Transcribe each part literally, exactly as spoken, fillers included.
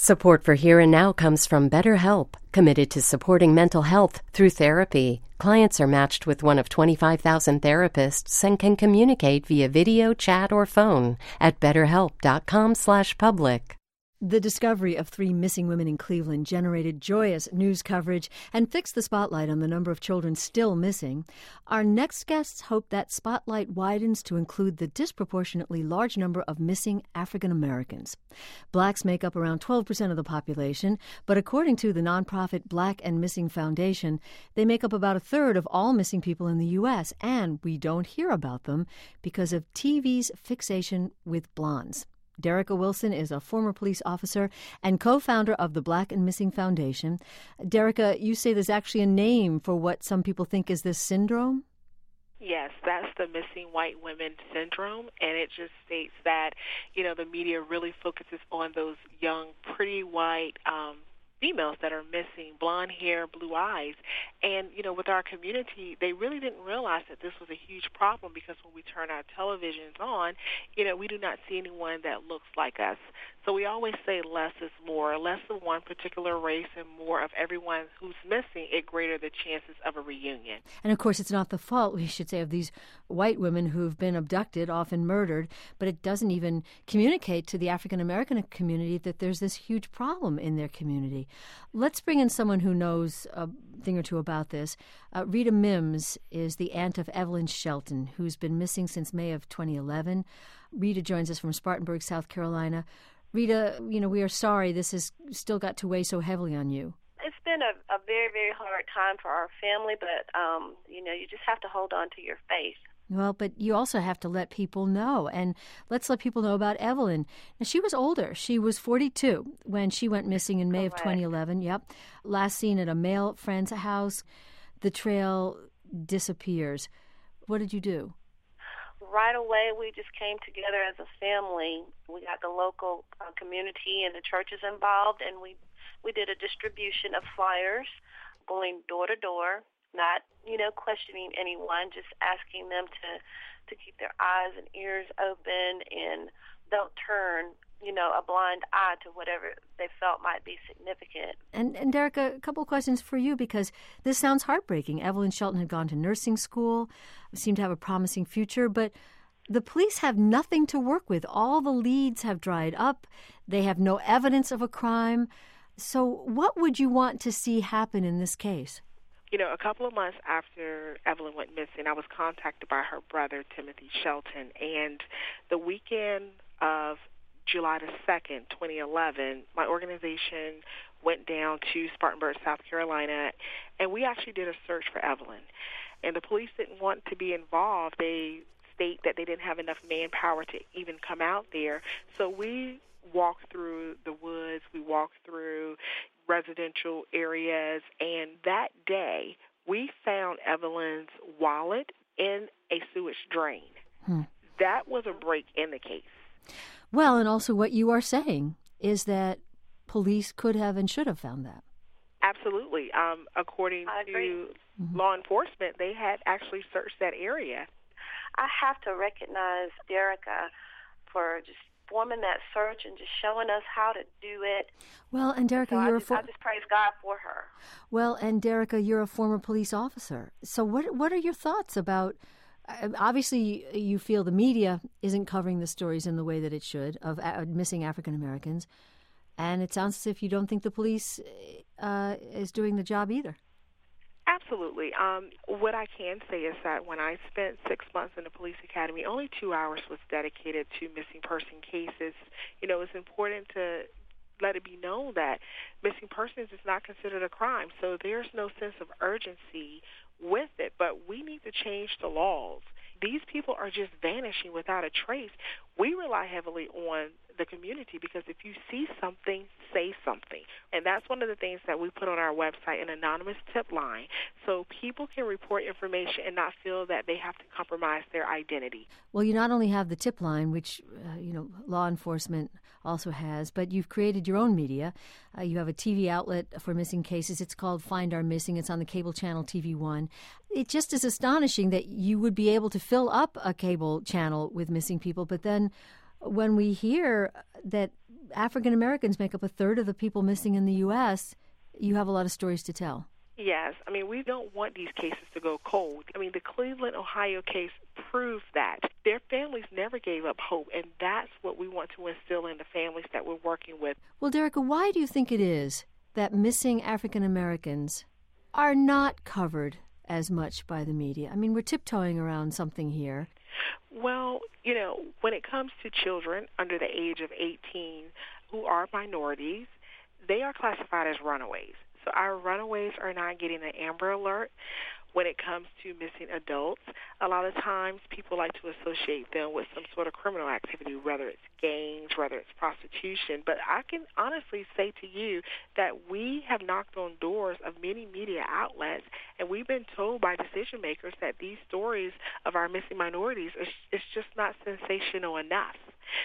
Support for Here and Now comes from BetterHelp, committed to supporting mental health through therapy. Clients are matched with one of twenty-five thousand therapists and can communicate via video, chat, or phone at betterhelp.com slash public. The discovery of three missing women in Cleveland generated joyous news coverage and fixed the spotlight on the number of children still missing. Our next guests hope that spotlight widens to include the disproportionately large number of missing African Americans. Blacks make up around twelve percent of the population, but according to the nonprofit Black and Missing Foundation, they make up about a third of all missing people in the U S, and we don't hear about them because of T V's fixation with blondes. Derrica Wilson is a former police officer and co-founder of the Black and Missing Foundation. Derrica, you say there's actually a name for what some people think is this syndrome? Yes, that's the missing white women syndrome, and it just states that, you know, the media really focuses on those young, pretty white um females that are missing, blonde hair, blue eyes. And, you know, with our community, they really didn't realize that this was a huge problem because when we turn our televisions on, you know, we do not see anyone that looks like us. So we always say less is more, less of one particular race and more of everyone who's missing, it greater the chances of a reunion. And, of course, it's not the fault, we should say, of these white women who've been abducted, often murdered, but it doesn't even communicate to the African-American community that there's this huge problem in their community. Let's bring in someone who knows a thing or two about this. Uh, Rita Mims is the aunt of Evelyn Shelton, who's been missing since May of twenty eleven. Rita joins us from Spartanburg, South Carolina. Rita, you know, we are sorry this has still got to weigh so heavily on you. It's been a, a very, very hard time for our family, but, um, you know, you just have to hold on to your faith. Well, but you also have to let people know, and let's let people know about Evelyn. Now, she was older. She was forty-two when she went missing in May Correct. Of twenty eleven. Yep. Last seen at a male friend's house. The trail disappears. What did you do? Right away, we just came together as a family. We got the local uh, community and the churches involved, and we, we did a distribution of flyers going door to door, not, you know, questioning anyone, just asking them to, to keep their eyes and ears open and don't turn, you know, a blind eye to whatever they felt might be significant. And, and Derrica, a couple of questions for you, because this sounds heartbreaking. Evelyn Shelton had gone to nursing school, seemed to have a promising future, but the police have nothing to work with. All the leads have dried up. They have no evidence of a crime. So what would you want to see happen in this case? You know, a couple of months after Evelyn went missing, I was contacted by her brother, Timothy Shelton, and the weekend of July the second, twenty eleven, my organization went down to Spartanburg, South Carolina, and we actually did a search for Evelyn. And the police didn't want to be involved. They state that they didn't have enough manpower to even come out there. So we walked through the woods, we walked through residential areas, and that day we found Evelyn's wallet in a sewage drain. Hmm. That was a break in the case. Well, and also what you are saying is that police could have and should have found that. Absolutely. Um, according to mm-hmm. law enforcement, they had actually searched that area. I have to recognize Derrica for just forming that search and just showing us how to do it. Well, and Derrica, so you're I just, a for- I just praise God for her. Well, and Derrica, you're a former police officer. So what what are your thoughts about? Uh, obviously, you feel the media isn't covering the stories in the way that it should of uh, missing African Americans, and it sounds as if you don't think the police uh, is doing the job either. Absolutely. Um, what I can say is that when I spent six months in the police academy, only two hours was dedicated to missing person cases. You know, it's important to let it be known that missing persons is not considered a crime, so there's no sense of urgency with it. But we need to change the laws. These people are just vanishing without a trace. We rely heavily on the community because if you see something, say something. And that's one of the things that we put on our website, an anonymous tip line, so people can report information and not feel that they have to compromise their identity. Well, you not only have the tip line, which, uh, you know, law enforcement also has, but you've created your own media. Uh, you have a T V outlet for missing cases. It's called Find Our Missing. It's on the cable channel T V one. It just is astonishing that you would be able to fill up a cable channel with missing people, but then when we hear that African Americans make up a third of the people missing in the U S, you have a lot of stories to tell. Yes. I mean, we don't want these cases to go cold. I mean, the Cleveland, Ohio case proved that. Their families never gave up hope, and that's what we want to instill in the families that we're working with. Well, Derica, why do you think it is that missing African Americans are not covered as much by the media? I mean, we're tiptoeing around something here. Well, you know, when it comes to children under the age of eighteen who are minorities, they are classified as runaways. So our runaways are not getting an Amber Alert. When it comes to missing adults, a lot of times people like to associate them with some sort of criminal activity, whether it's gangs, whether it's prostitution. But I can honestly say to you that we have knocked on doors of many media outlets, and we've been told by decision makers that these stories of our missing minorities is, is just not sensational enough.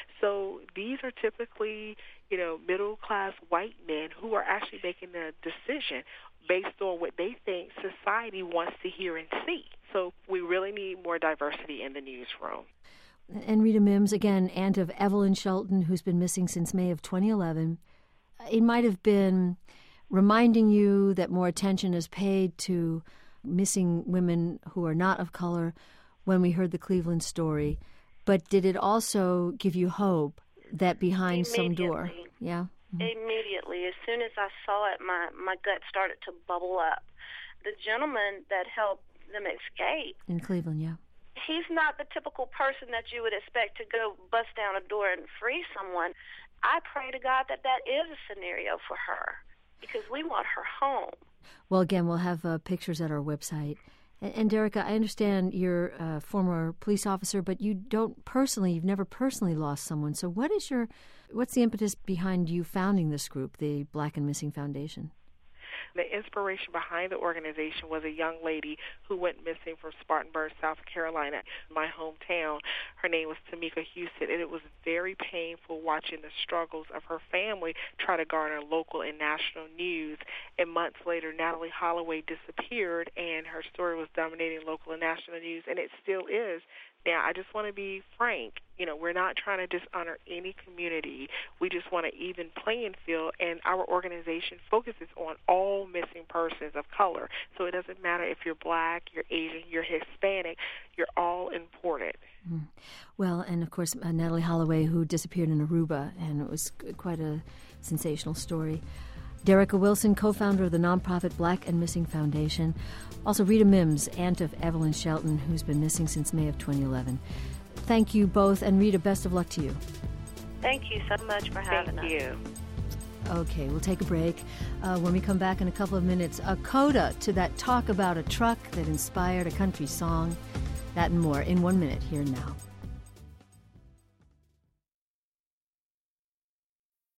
So these are typically, you know, middle-class white men who are actually making a decision based on what they think society wants to hear and see. So we really need more diversity in the newsroom. And Rita Mims, again, aunt of Evelyn Shelton, who's been missing since May of twenty eleven. It might have been reminding you that more attention is paid to missing women who are not of color when we heard the Cleveland story. But did it also give you hope that behind some door? Yeah. Mm-hmm. Immediately. As soon as I saw it, my, my gut started to bubble up. The gentleman that helped them escape. In Cleveland, yeah. He's not the typical person that you would expect to go bust down a door and free someone. I pray to God that that is a scenario for her because we want her home. Well, again, we'll have uh, pictures at our website. And, and Derica, I understand you're a former police officer, but you don't personally, you've never personally lost someone. So what is your, what's the impetus behind you founding this group, the Black and Missing Foundation? The inspiration behind the organization was a young lady who went missing from Spartanburg, South Carolina, my hometown. Her name was Tamika Houston, and it was very painful watching the struggles of her family try to garner local and national news. And months later, Natalie Holloway disappeared, and her story was dominating local and national news, and it still is. Now, I just want to be frank. You know, we're not trying to dishonor any community. We just want an even playing field, and our organization focuses on all missing persons of color. So it doesn't matter if you're Black, you're Asian, you're Hispanic. You're all important. Mm. Well, and of course, uh, Natalie Holloway, who disappeared in Aruba, and it was quite a sensational story. Derica Wilson, co-founder of the nonprofit Black and Missing Foundation. Also, Rita Mims, aunt of Evelyn Shelton, who's been missing since May of twenty eleven. Thank you both, and Rita, best of luck to you. Thank you so much for having Thank us. you. Okay, we'll take a break. Uh, when we come back in a couple of minutes, a coda to that talk about a truck that inspired a country song. That and more in one minute, here and now.